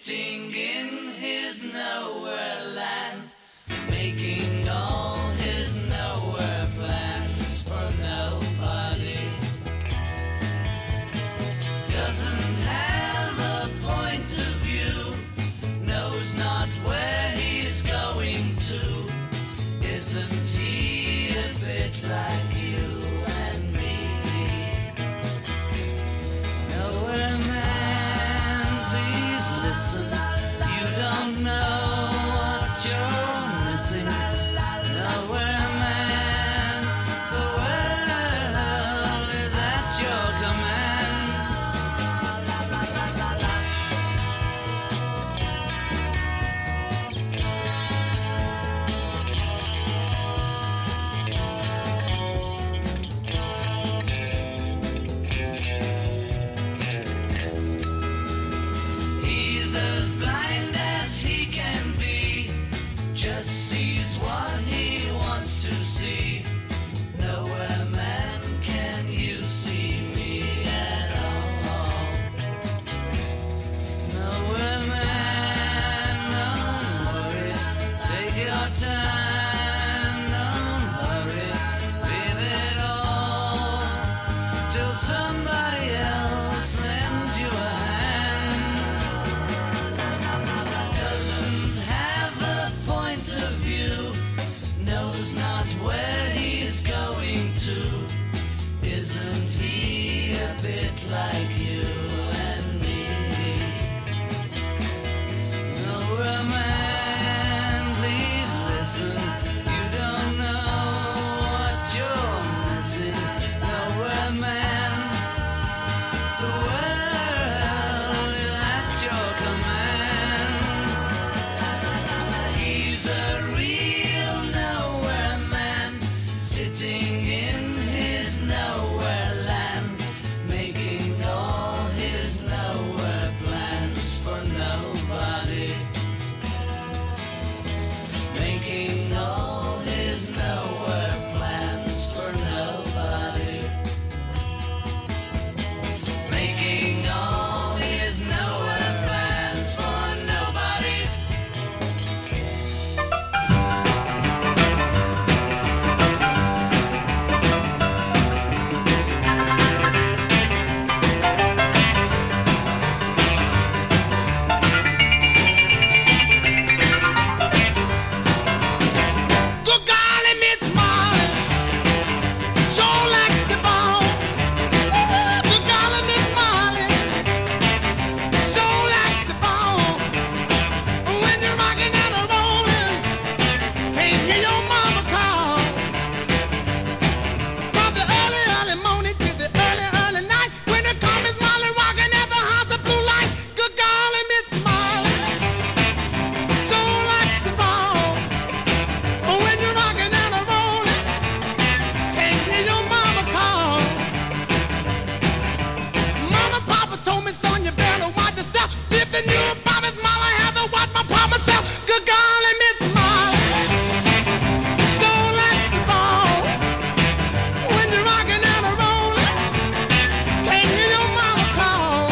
sitting in his nowhere land, making all his nowhere plans for nobody. Doesn't have a point of view, knows not where he's going to. Isn't he a bit like you and me? Nowhere man, please listen. You don't know what you're missing. Nowhere man, the world is at your command. He's as blind as he can be, just sees what he wants to see. Nowhere man, can you see me at all? Nowhere man, don't worry, take your time, don't hurry, leave it all till somebody else lends you a hand. Doesn't have a point of view, knows not where he's going to. Isn't he a bit like you and me? Nowhere man, please listen. You don't know what you're missing. Nowhere man, the world is at your command. He's a real nowhere man, sitting in his nowhere land, making all his nowhere plans for nobody. Making all his nowhere plans for nobody. Making all his nowhere plans for nobody. Good golly, Miss Marley, sure like the bone. Good golly, Miss Marley, sure like the bone. When you're rocking and a rolling, can't hear your mama call. From the early, early morning to the early, early night, when the come Miss Marley rocking at the house of blue light. Good golly, Miss Marley, sure like the bone. When you're rocking and a rolling, can't hear your mama call. Mama, Papa told me, son, you better watch yourself. If the new Bobby's Marley had to watch my Papa self. Good golly, Miss Marley, so like the ball. When you're rocking and a rolling, can't hear your mama call.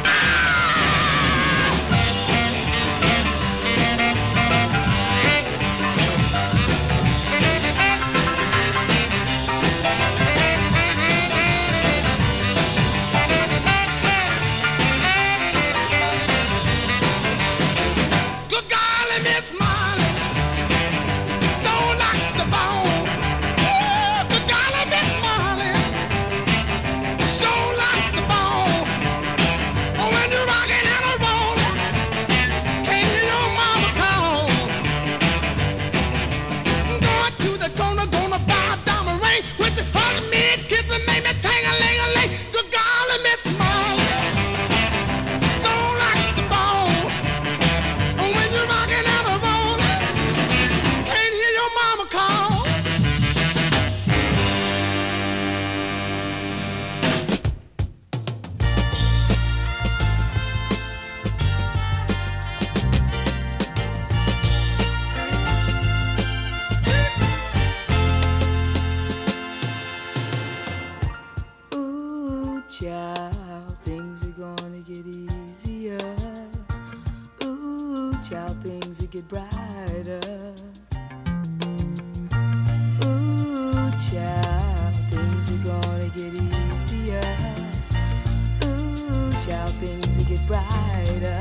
Good golly, Miss Marley, so like the bone. Good golly, Miss Marley, so like the bone. When you're rocking and a rolling, can't hear your mama call. Going to the corner, gonna buy a diamond ring. When she hugged me and kissed me, made me ting-a-ling-a-ling. Good golly, Miss Marley, so like the bone. When you're rocking and a rolling, can't hear your mama call. Ooh, child, things are gonna get easier. child, things will get brighter. Ooh, child, things are gonna get easier. Ooh, child, things will get brighter.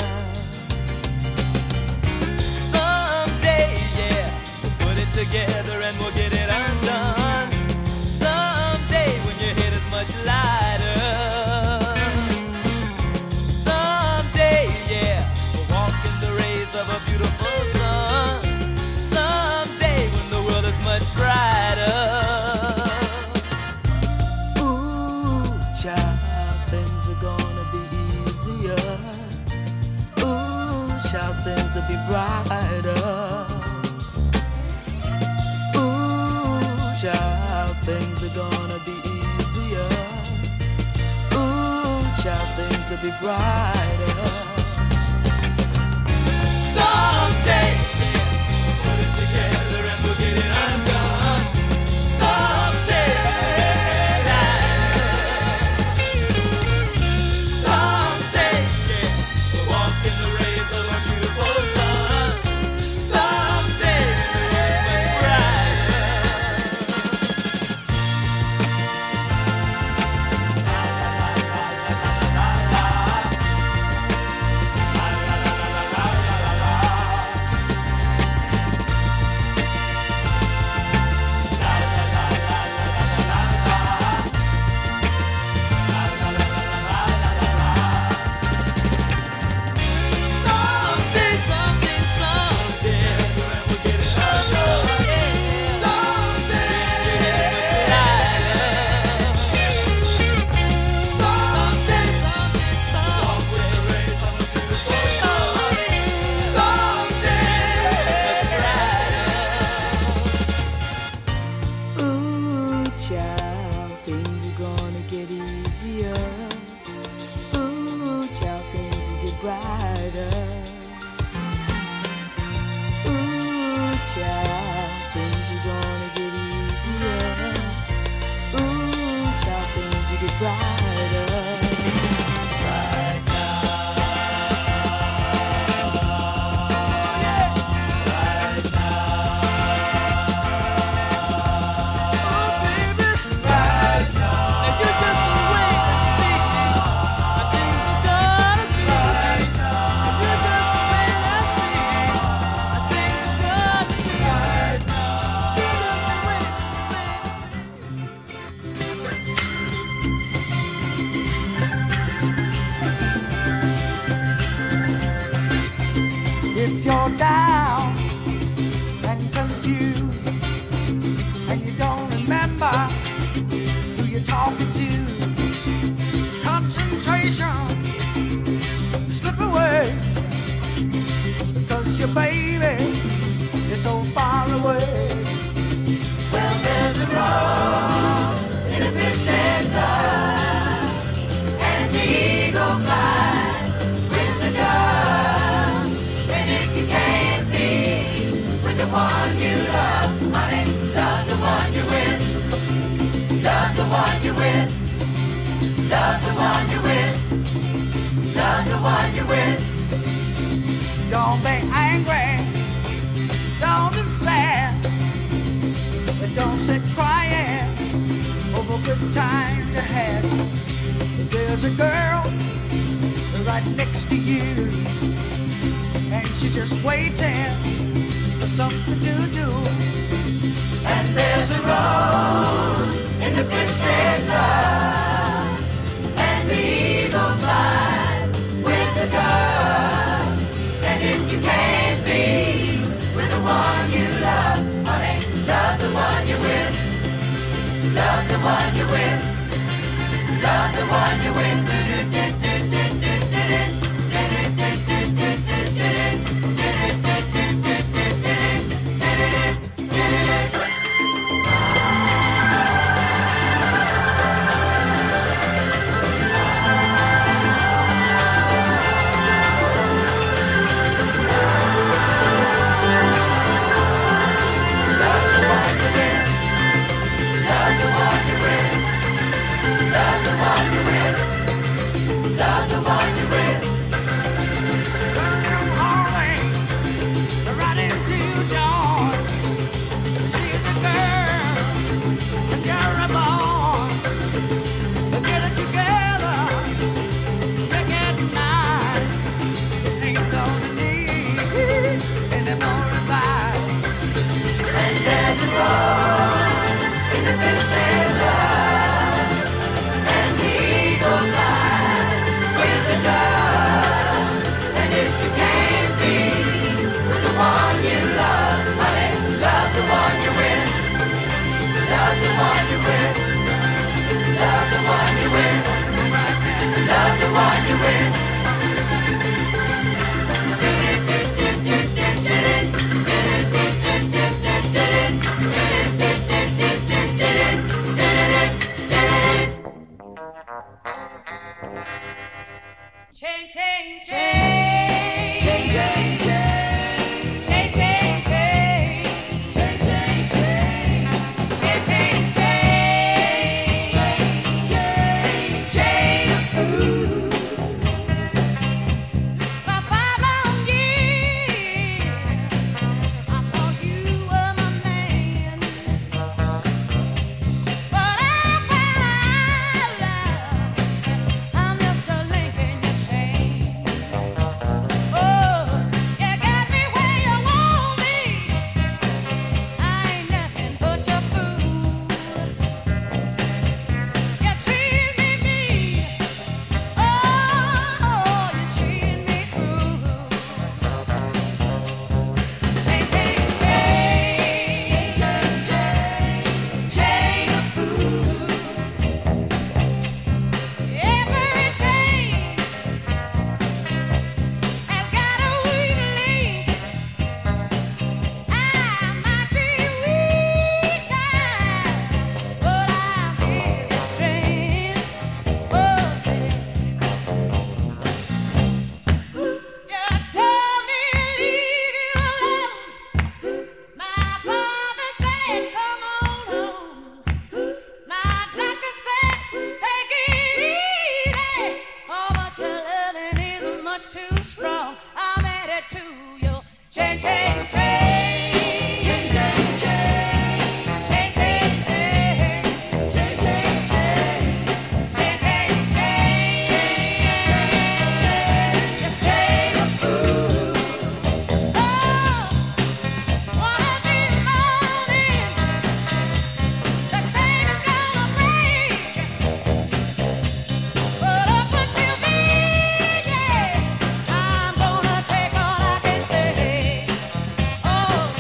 Someday, yeah, we'll put it together and we'll get it undone. Someday when your head is much lighter. Someday, yeah, we'll walk in the rays of a beautiful sun. Someday when the world is much brighter. Ooh, child, things are gonna be easier. Ooh, child, things will be brighter. Ooh, child, things are gonna be easier. Ooh, child, things will be brighter. Someday, yeah, we'll put it together and we'll get it undone. Someday, someday, yeah, we'll walk in the rays of a beautiful sun. Someday, we'll Someday, someday, someday, we'll get it undone. Someday, someday, someday, rays of a beautiful sun. Someday, Ooh, child, things are gonna get easier. Ooh, child, things will get brighter. Ooh, child, things are gonna get easier. Ooh, child, things will get brighter. right now, right now, oh baby, right now. And you just wait and see how things are gonna be. Right now, you just wait and see how things are gonna be. Right now, you just wait If you're down and confused and you don't remember who you're talking to, concentration slip away because your baby is so far away. Well, there's a rose in a distant cloud, and the eagle flies with the dove. And if you can't be with the one you love, honey, love the one you're with. Love the one you're with. Love the one you're with. Love the one you're with. Don't be angry. Don't be sad. But don't sit crying over good times you had. There's a girl right next to you, and she's just waiting for something to do. And there's a rose in the twisted love, and the eagle flies with the dove. And if you can't be with the one you love, honey, love the one you're with. Love the one you're with. Love the one you're with. Oh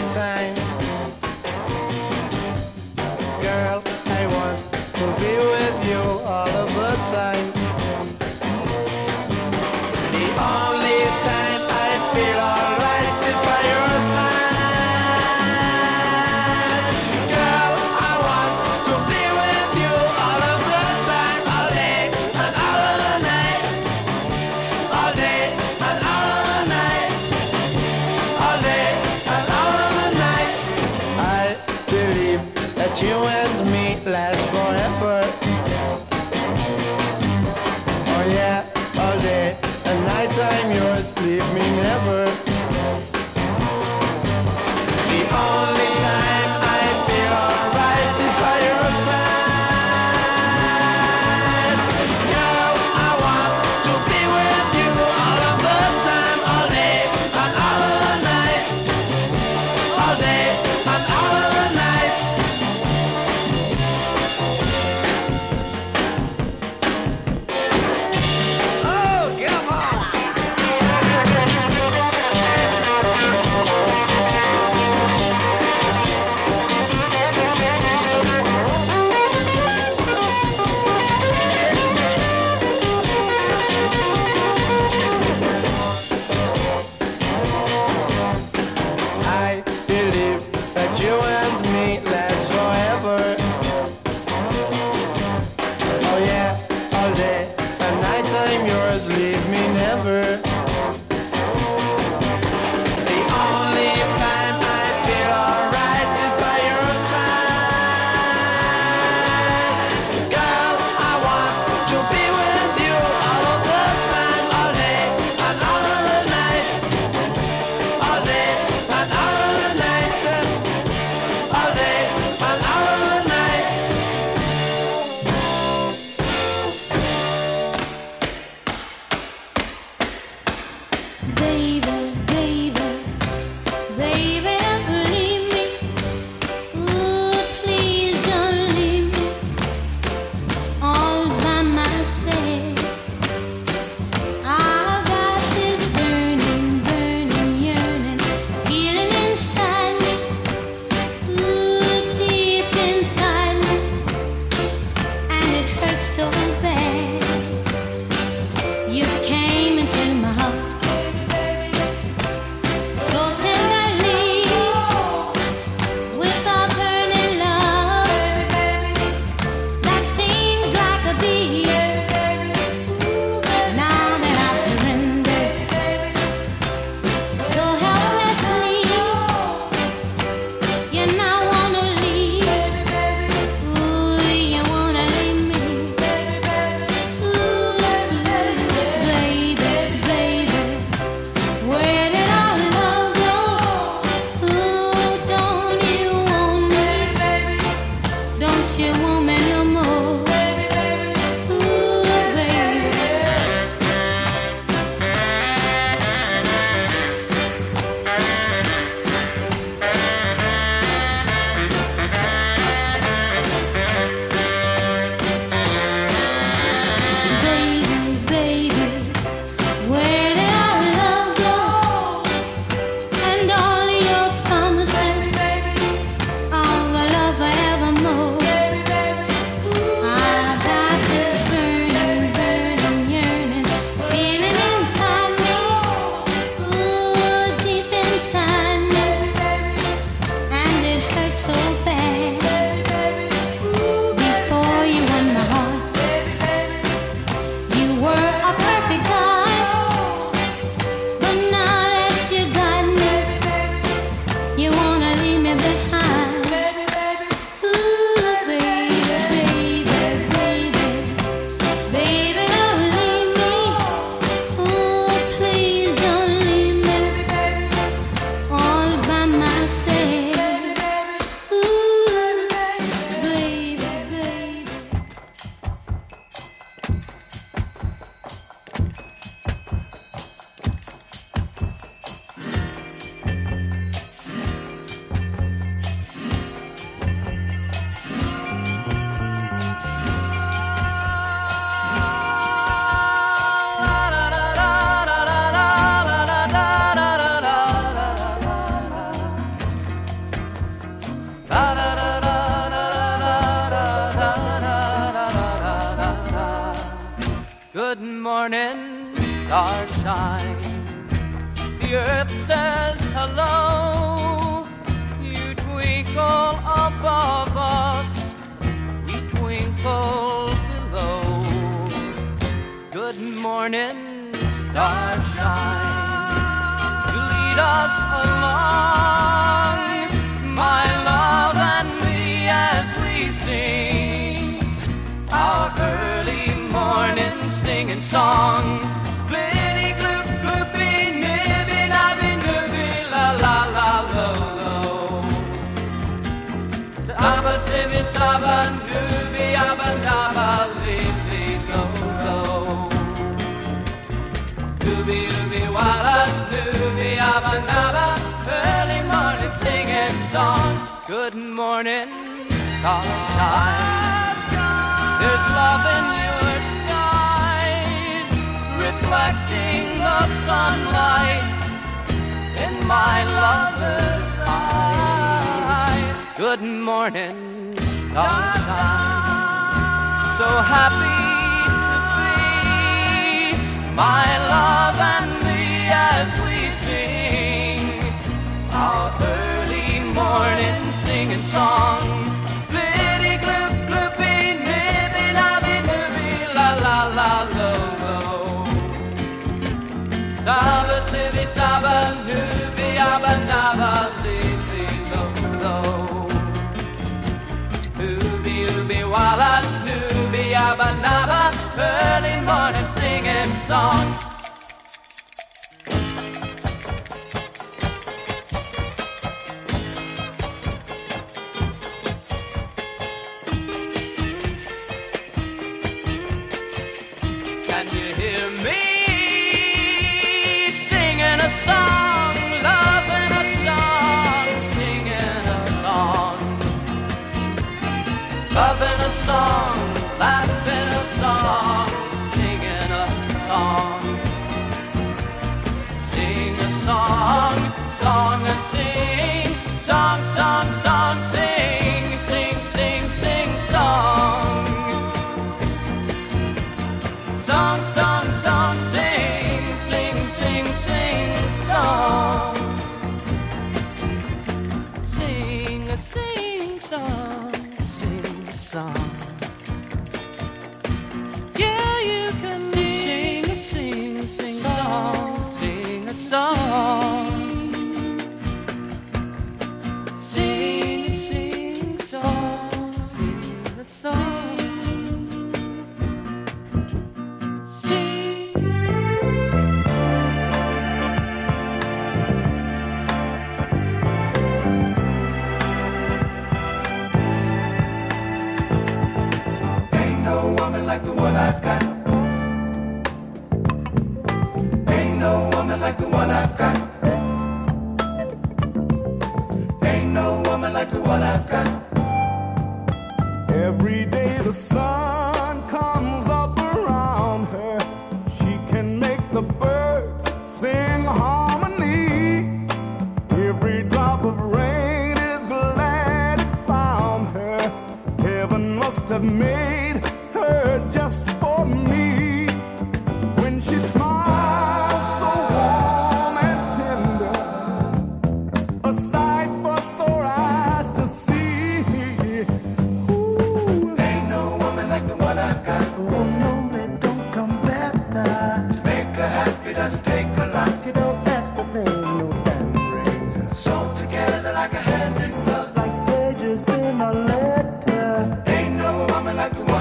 time. Girl, I want to be with you all of the time. The only time I feel alright is by your side. Girl, I want to be with you all of the time, all day and all of the night. All day and all of the night. All day and all of the night. I believe that you and me last forever. Oh yeah, all day and night I'm yours, leave me never. The only time I feel alright is by your side. Girl, I want to be with you all of the time, all day and all of the night. All day and all of the night. Oh, get 'em on! I believe that you and me last forever. Oh yeah, all day and night I'm yours, leave me never. The only time I feel alright is by your side. Girl, I want to be with you all of the time, all day and all of the night. All day and all of the night. All day and all of the night. Baby, baby, baby, don't leave me. Ooh, please don't leave me all by myself. I've got this burning, burning yearning feeling inside me. Ooh, deep inside me, and it hurts so bad. You came into my heart so tenderly, with a burning love that stings like a bee. Now that I've surrendered so helplessly, you now wanna leave. Ooh, you wanna leave me. Ooh, baby, baby, where did our love go? Ooh, don't you want me? Don't you want me no more? Ooh, baby. Baby, baby, where did our love go? And all your promises of a love forevermore. I've got this burning, burning yearning feeling inside me. Ooh, deep inside me, and it hurts so bad. Before you won my heart, you were a perfect guy, but now that you got me, you wanna leave me behind. Ooh, baby, baby, baby, baby, don't leave me. Oh, please don't leave me all by myself. Ooh, baby, baby. Good morning, starshine. The earth says hello. You twinkle above us, we twinkle below. Good morning, starshine. You lead us along, my love and me, as we sing our early morning singing song. Glitty gloop gloopy nibby nabby nibby la la la lo lo. Abba sibby sabba nubby abba nabba libby lo lo. Dooby dooby walla dooby abba nabba. Early morning singing song. Good morning, starshine. There's love in your skies, reflecting the sunlight in my lover's eyes. Good morning, sunshine. So happy to be, my love and me, as we sing our early morning singing song. Glitty gloop gloopy nibby nabby nibby la la la lo lo. Saba sibby saba nubby abba nabba libby lo lo. Ooby ooby walla nubby abba nabba. Early morning singing song. Can you hear me singing a song, loving a song, singing a song, loving a song, laughing a song, singing a song, sing a song, song and sing, song, song, song, sing, sing, sing, sing, song. Song, song, song, sing, sing, sing, sing, song. Sing a sing song, sing a song. Yeah, you can sing a sing song, sing a song. Sing song, sing a song. Ain't no woman like the one I've got. Ain't no woman like the one I've got. Ain't no woman like the one I've got. Every day the sun comes up around her. She can make the birds sing harmony. Every drop of rain is glad it found her. Heaven must have made her just for me. When she smiles so warm and tender, a sight for sore eyes to see. Ain't no woman like the one I've got. Oh no, man, don't come better. Make her happy doesn't take a lot. You know that's the thing, no diamond rings. Sewn together like a hand in glove. Like pages in a letter. Ain't no woman like the one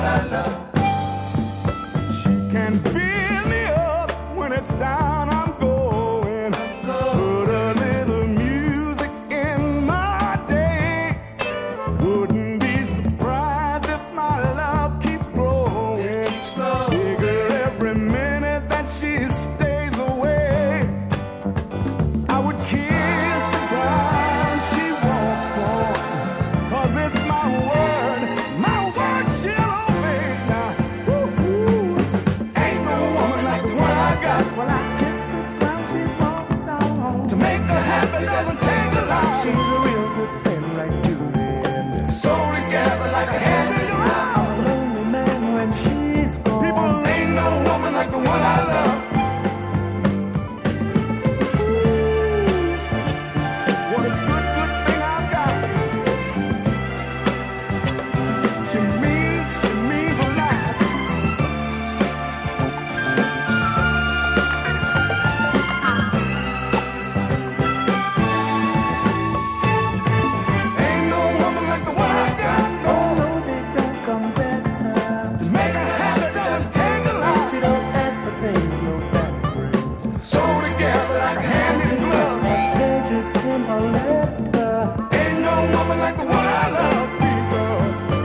woman like the one I love, people.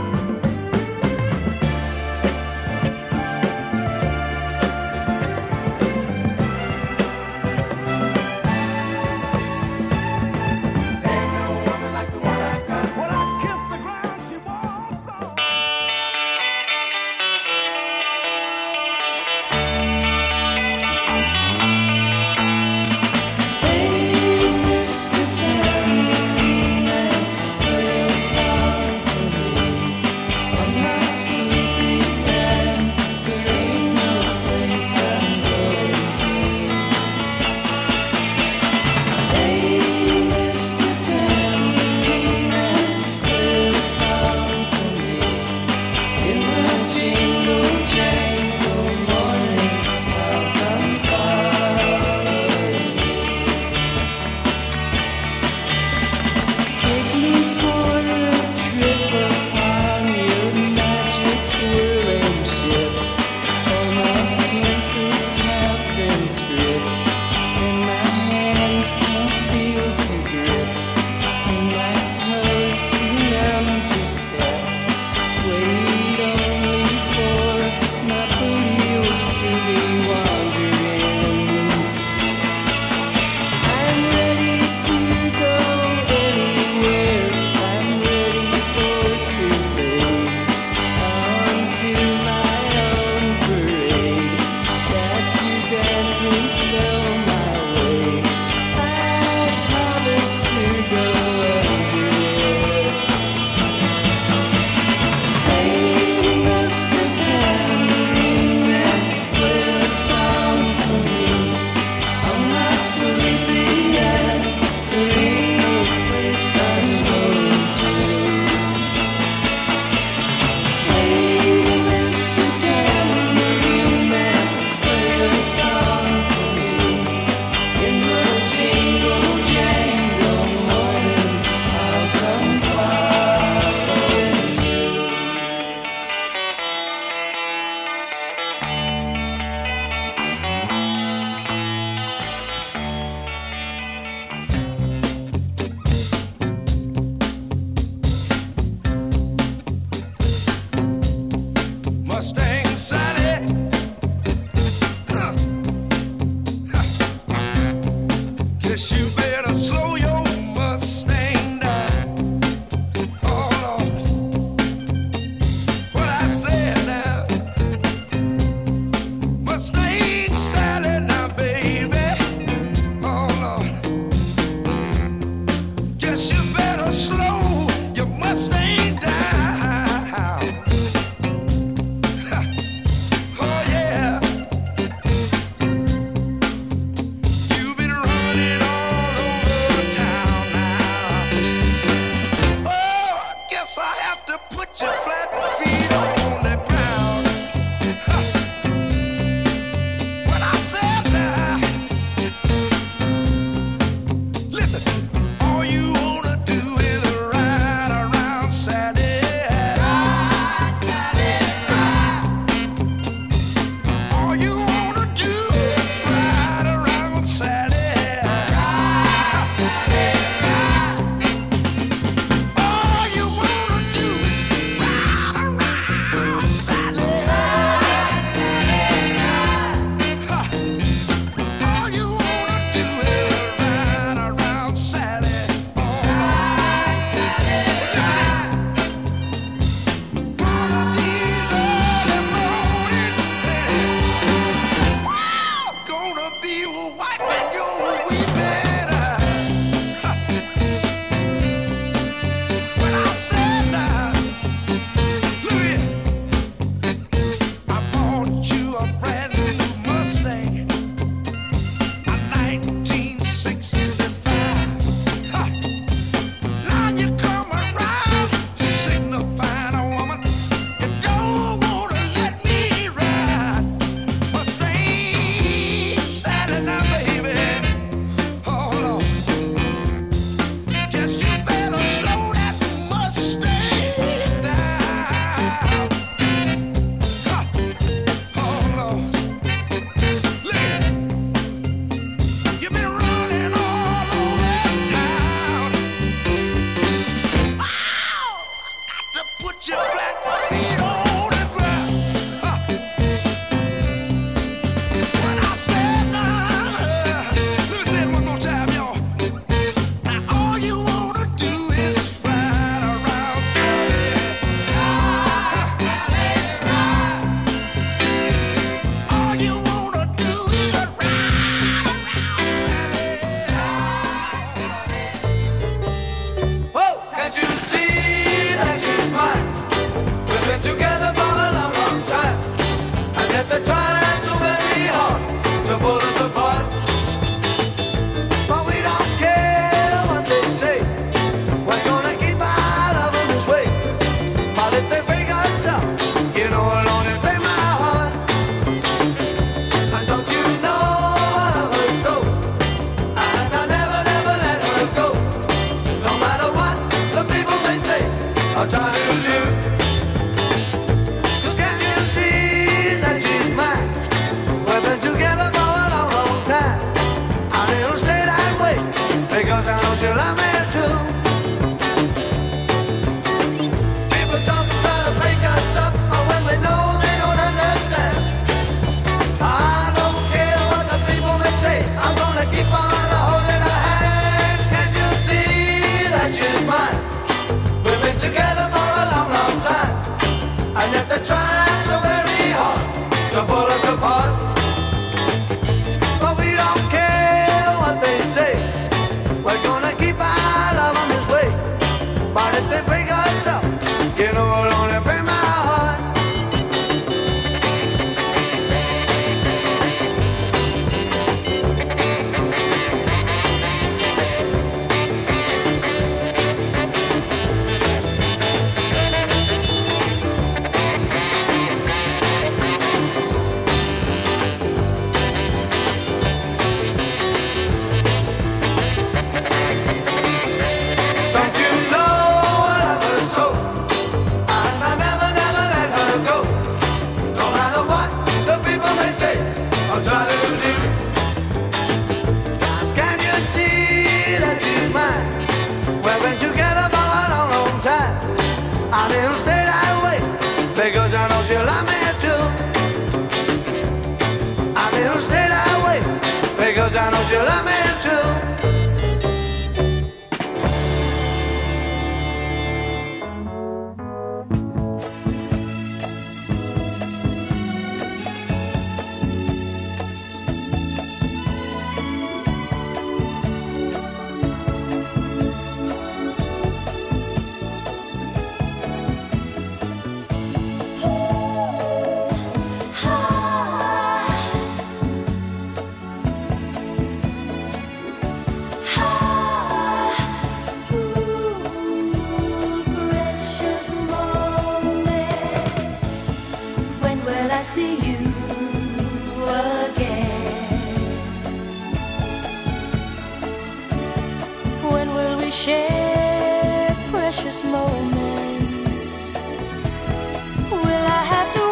Ain't no woman like the one I've got. When I kiss the ground, she walks on. Mustang Sally. Guess you better slow your Mustang down. Oh Lord, what I said now. Mustang Sally now, baby. Oh Lord, guess you better slow your Mustang down. Oh yeah. You've been running all over town now. Oh, I guess I have to put your flat feet on the ground. Huh. What I said now. Listen, all you wanna do is ride. she's mine. We've been together for a long, long time, and yet they're trying so very hard to pull us apart. But we don't care what they say. We're gonna keep our love on this way. But if they break us up, you know it'll only break my heart. Don't you know I love her so? And I never, never let her go. No matter what the people may say or try to do. Can you see that she's mine? We've been together for a long, long time, and it'll stay that way because I know she'll love me too. And it'll stay that way because I know she'll love me too. Precious moment. When will I see you again? When will we share precious moments? Will I have to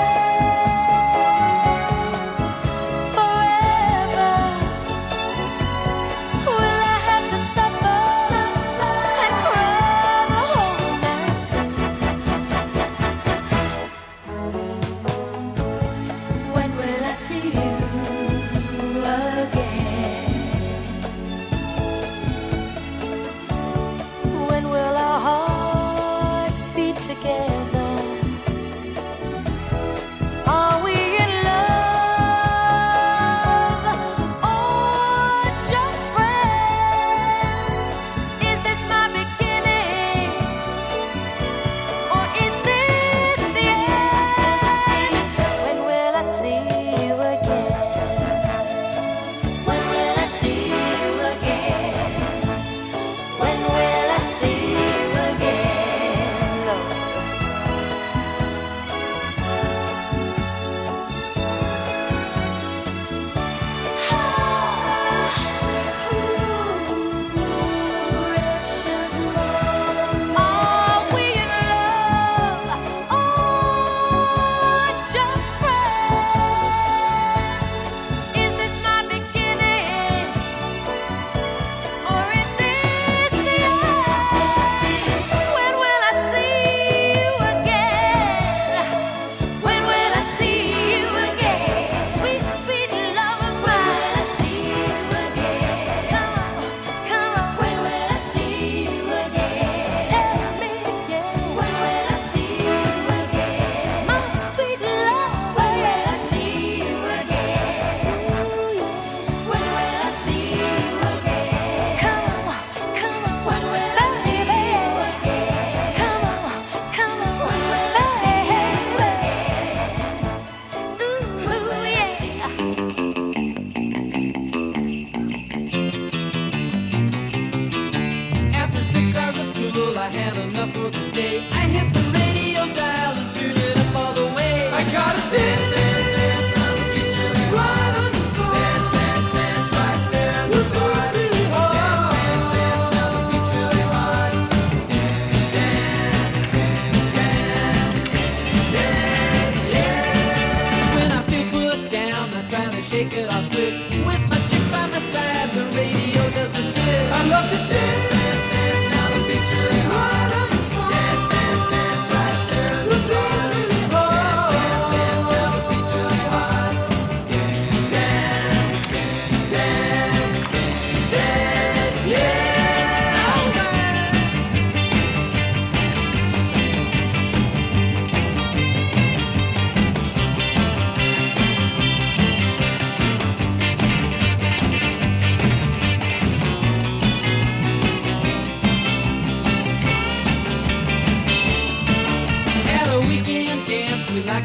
wait forever? Will I have to suffer and cry the whole night through? When will I see you again? When will our hearts beat together? Are we in love or just friends? Is this my beginning or is this the end? When will I see you again? When will I see you again? When will I see you again, Lord? Precious moment. Are we in love or just friends? Is this my beginning or is this the end? When will I see you again? When will I see you again? Sweet, sweet love of mine. When will I see you again? Come on, come on. When will I see you again? Tell me again. When will I see you again? My sweet love. When will I see you again? Ooh, yeah. When will I see you again? Come on, come on. When will I see you again? Come on, come on. When will I see you again? Ooh, yeah. After 6 hours of school, I had enough for the day. I hit the radio dial and turned it up all the way. I got a dance, dance, dance, now the beat's really right on the spot. Dance, dance, dance, right there on the spot. Really hard. Dance, dance, dance, now the beat's really hard. Dance, dance, dance, yeah. When I feel put down, I try to shake it off quick. With my chick by my side, the radio does the trick. I love to dance, dance, dance, now the beat's really hard on the spot. Dance, dance, dance,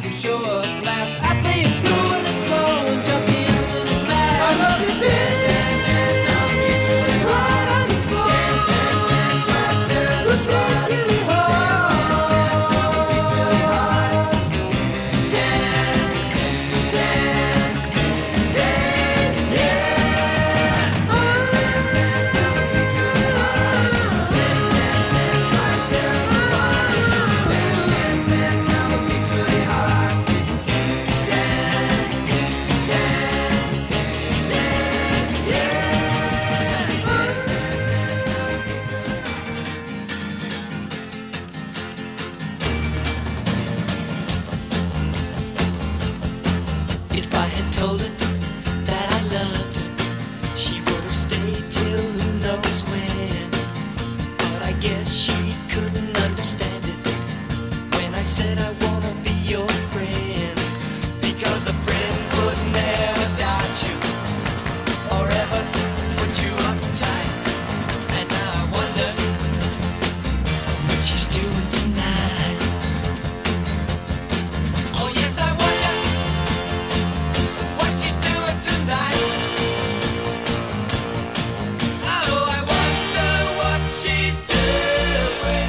to show us last. I play it cool and it's slow and jump in when it's fast. I love to dance, dance, dance, till the beat's really hard on this floor. Dance, dance, dance, right there in the spot. It's really hard. Dance, dance, dance, till the beat's really hard. Dance, dance, dance, yeah. Dance, dance, dance, till the beat's really hard. Dance, dance, dance, right there in the spot. Dance, dance, dance, till the beat's really hard. Dance, dance, dance, yeah. If I had told her that I loved her, she would have stayed till who knows when. But I guess she couldn't understand it when I said I wanna be your friend. Because a friend would never doubt you or ever put you uptight. And now I wonder what she's doing tonight. Oh yes, I wonder what she's doing tonight. Oh, I wonder what she's doing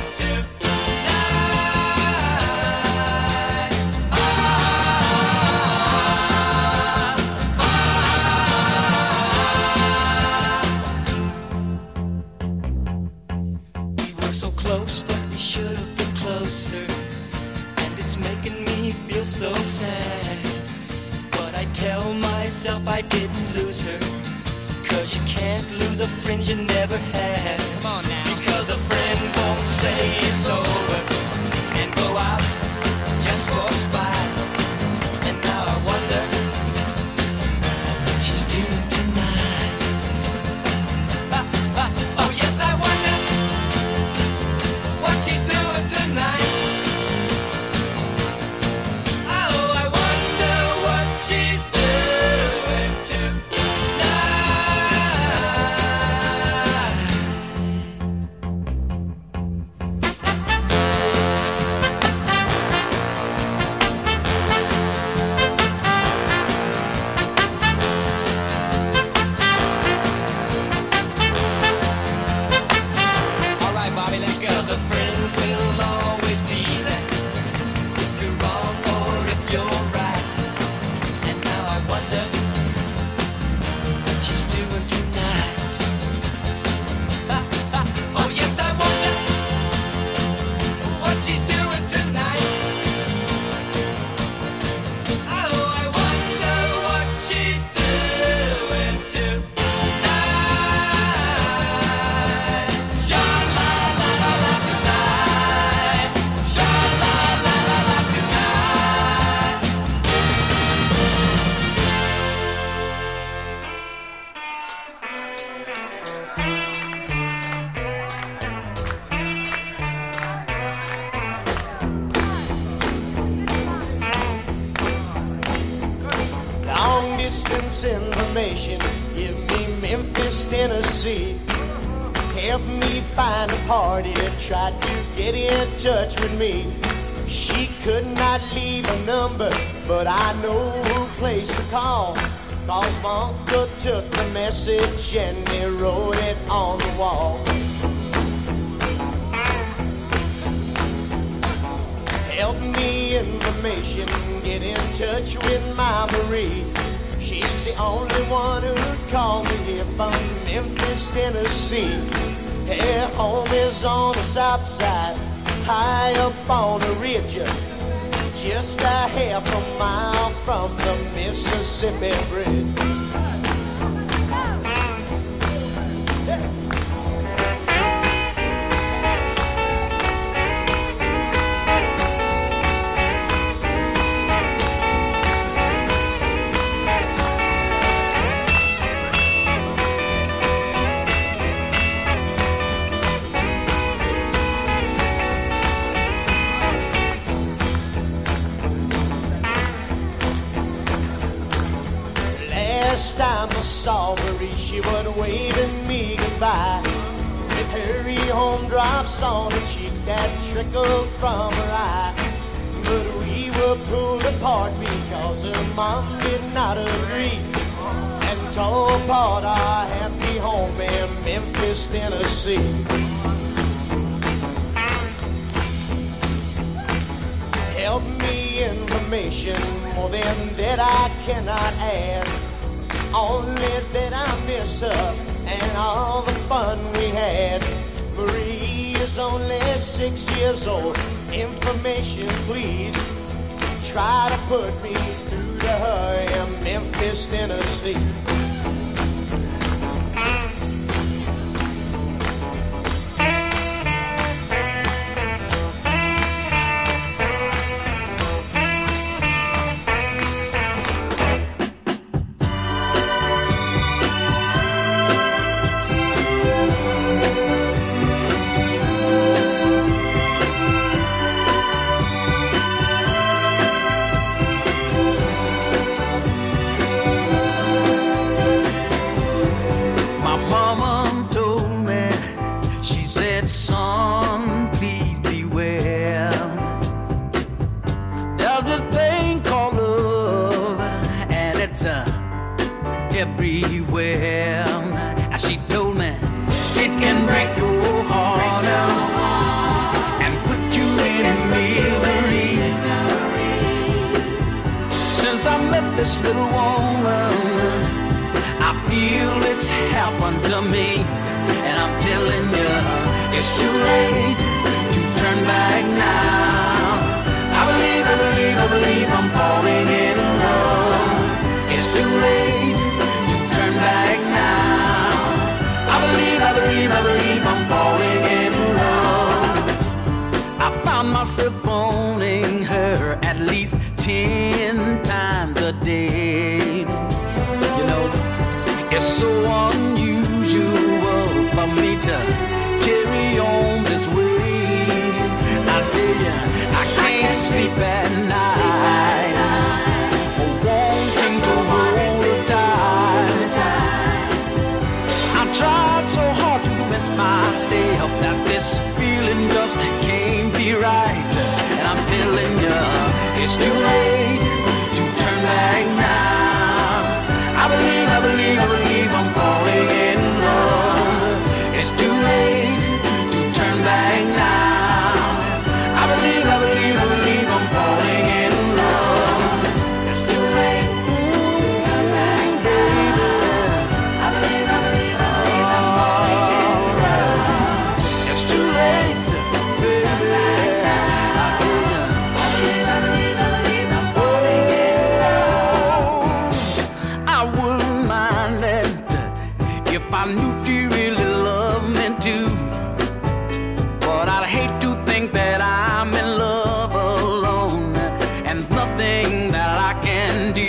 tonight. We were so close, but we should have been closer. And it's making me feel so sad. But I tell myself I didn't lose her. Cause you can't lose a friend you never had. Come on now. Because a friend won't say it's over and go out just for spite. And now I wonder what she's doing tonight. Oh yes, I wonder what she's doing tonight. Oh, I wonder what she's doing All right, Bobby, let's go. 'Cause a friend will always be there if you're wrong or if you're right. And now I wonder what she's doing tonight. Oh yes, I wonder what she's doing tonight. Oh, I wonder what she's doing tonight. Sha-la-la-la-la tonight. Sha-la-la-la-la tonight. Long distance information, give me Memphis, Tennessee. Help me find a party that tried to get in touch with me. She could not leave a number, but I know who place to call. Cause my uncle took the message and he wrote it on the wall. Help me information, get in touch with my Marie. She's the only one who'd call me here from Memphis, Tennessee. Her home is on the south side, high up on the ridge, just a half a mile from the Mississippi Bridge. Last time I saw Marie, she was waving me goodbye. With her home drops on her cheek that trickled from her eye. But we were were pulled apart because her mom did not agree and tore apart our happy home in Memphis, Tennessee. Help me information, more than that I cannot add. Only that I miss her and all the fun we had. Marie is only 6 years old. Information, please. Try to put me through to her in Memphis, Tennessee. Son, please beware. There's this thing called love, and it's everywhere. And she told me it can break your heart and put you in misery. Since I met this little woman, I feel it's happened to me, and I'm telling you, it's too late to turn back now. I believe I'm falling in love. It's too late to turn back now. I believe I'm falling in love. I found myself phoning her at least 10 times a day. You know, it's so unusual for me to carry on this way. I tell you, I can't sleep at night, wanting to hold her tight. I tried so hard to convince myself that this feeling just can't be right. And I'm telling you, it's too late to turn back now. I believe I'm falling in love. It's too late to turn back now. I believe I'm falling in love. It's too late to turn back, baby. I believe I'm falling in love. It's too late, baby. I believe I'm falling in love. I wouldn't mind it if I knew she really loved me too. But I'd hate to think that I'm in love alone and nothing that I can do.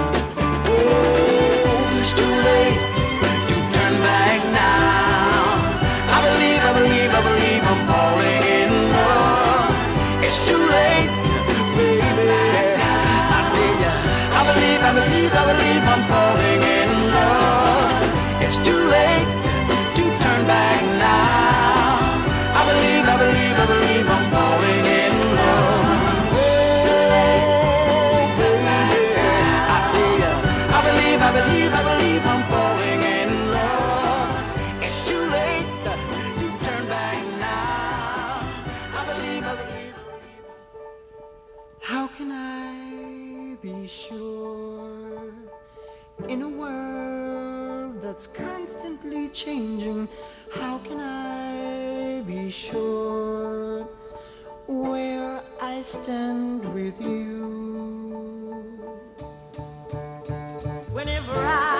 Oh, it's too late to turn back now. I believe I'm falling in love. It's too late, baby. I tell ya, I believe I'm falling in love. It's too late to turn back now. I believe I'm falling in love. Oh, baby, I tell ya, I believe I'm falling in love. It's too late to turn back now. I believe. How can I be sure in a world that's constantly changing? How can I be sure where I stand with you? Whenever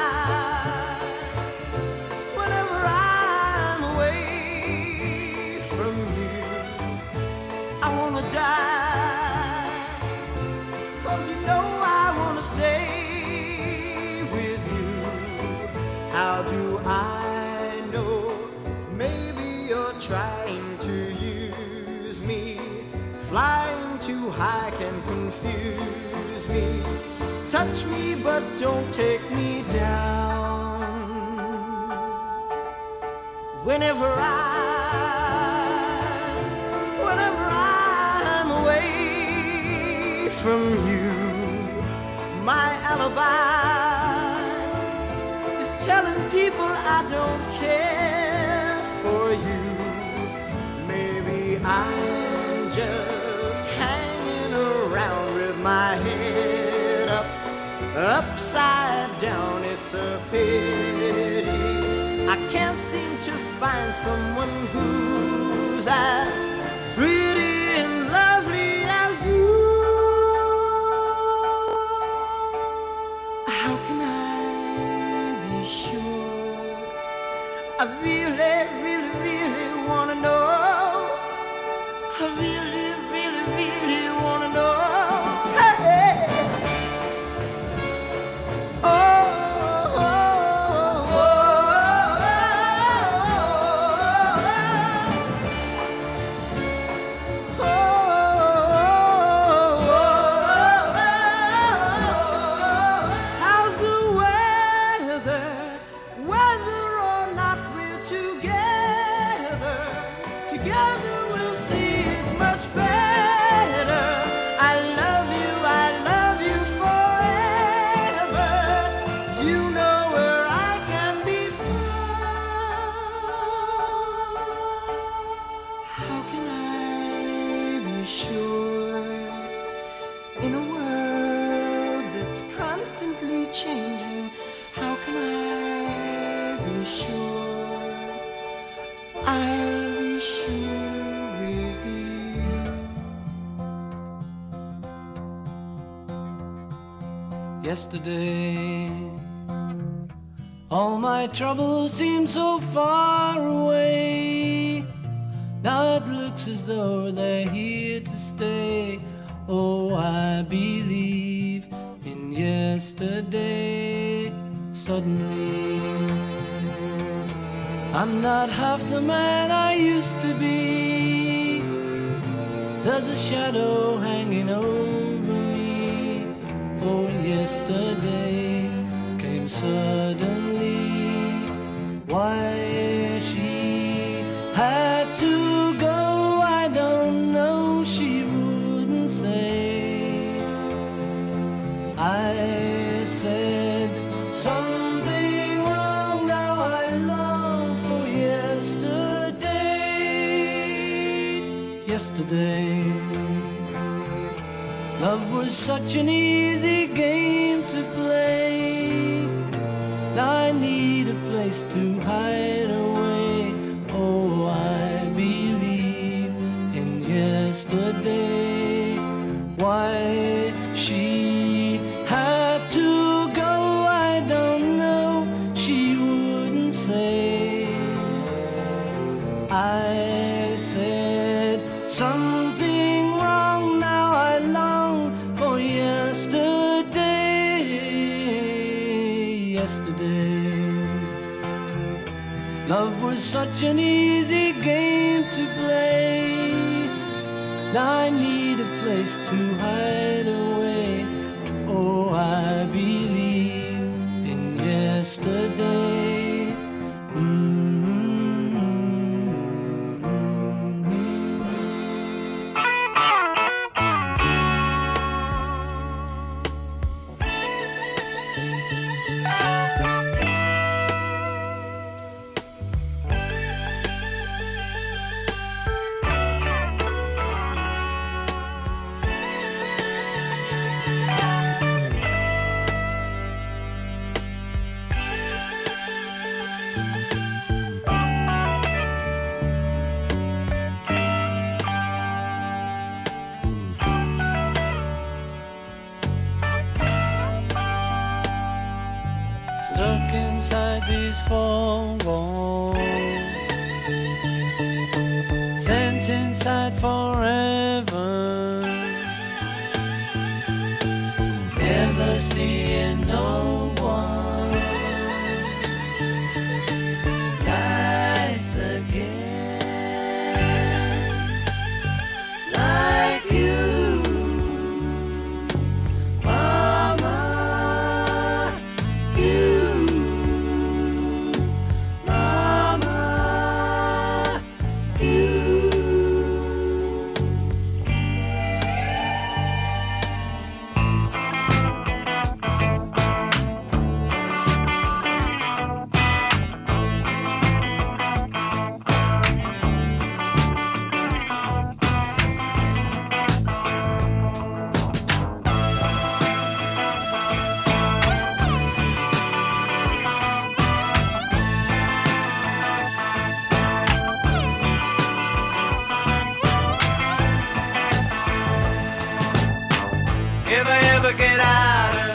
I'm away from you, I wanna die, 'cause you know I wanna stay with you. How do I know? Maybe you're trying to use me. Flying too high can confuse me. Touch me, but don't take me down. Whenever I'm away from you. My alibi is telling people I don't care for you. Maybe I'm just hanging around with my head up, upside down. It's a pity I can't seem to find someone who's as pretty and lovely as you. How can I be sure? I really, really, really wanna know. I really, really, really wanna know. Hey. How's the weather? Whether or not we're together, together we'll see it much better. I love you forever. You know where I can be found. How can I be sure in a world that's constantly changing? How can I be sure I'll be sure with you? Yesterday, all my troubles seem so far away. Now it looks as though they're here to stay. Oh, I believe in yesterday. Suddenly, I'm not half the man I used to be. There's a shadow hanging over me. Oh, yesterday came suddenly. Why she had to go, I don't know. She wouldn't say. I said something wrong. Now I long for yesterday. Yesterday, love was such an easy game to play. Now I need a place to hide away. Oh, I believe in yesterday. Why she had to go, I don't know. She wouldn't say. I said something wrong. Now I long for yesterday. Yesterday, love was such an easy game to play. Now I need a place to hide away. Oh, I believe in yesterday. Stuck inside these four walls, sent inside forever, never seeing no one nice again like you. never get out of